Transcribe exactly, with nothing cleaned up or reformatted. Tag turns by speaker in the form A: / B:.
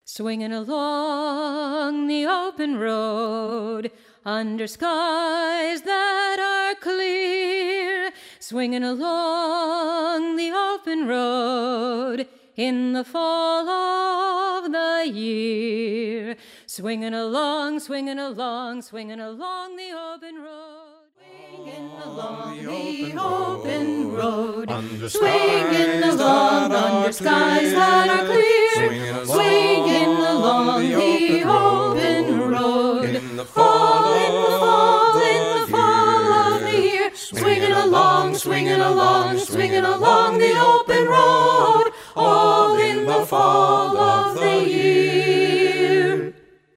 A: Swinging along the open road, under skies that are clear, swinging along the open road, in the fall of the year, swinging along, swinging along, swinging along the open road, swinging along the open road, swinging along under skies that are clear, swinging along the open road, in the fall, in the fall, in the fall of the year, swinging along, swinging along, swinging along the open road, all in the fall of the year.